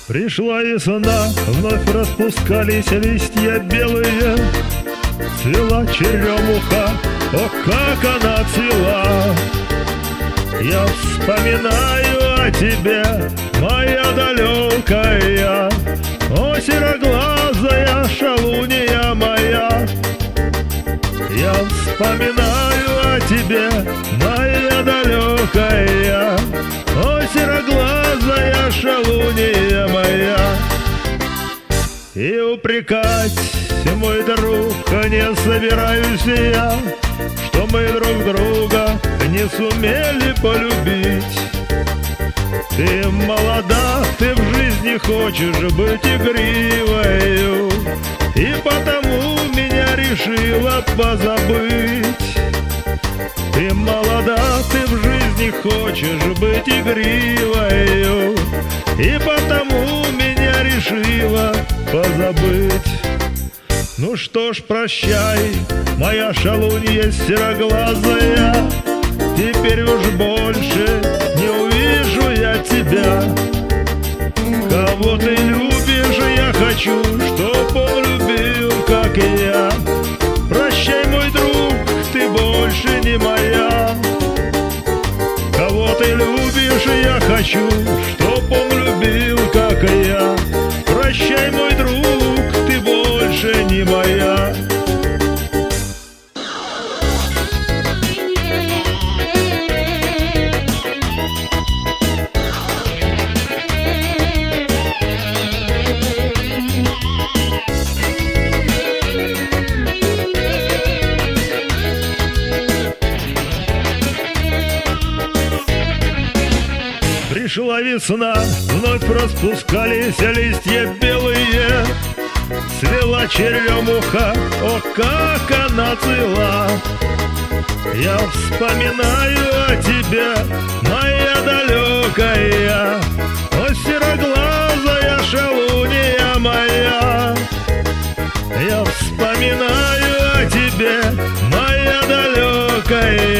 Пришла весна, вновь распускались листья белые, цвела черемуха, о, как она цвела. Я вспоминаю о тебе, моя далекая, о, сероглазая шалунья моя. Я вспоминаю о тебе, моя далекая, о, сероглазая шалунья моя. И упрекать, мой друг, не собираюсь я, что мы друг друга не сумели полюбить. Ты молода, ты в жизни хочешь быть игривою, и потому меня решила позабыть. Ты молода, ты в жизни хочешь быть игривою, и потому меня решила позабыть. Ну что ж, прощай, моя шалунья сероглазая, теперь уж больше не увижу я тебя. Кого ты любишь, я хочу, чтоб он любил, как и я. Прощай, мой друг, ты больше не моя. Кого ты любишь, я хочу, чтоб он любил, как и я. Прощай, мой друг, ты больше не моя. Пришла весна, вновь распускались листья белые, цвела черемуха, о, как она цвела. Я вспоминаю о тебе, моя далекая, о, сероглазая шалунья моя. Я вспоминаю о тебе, моя далекая,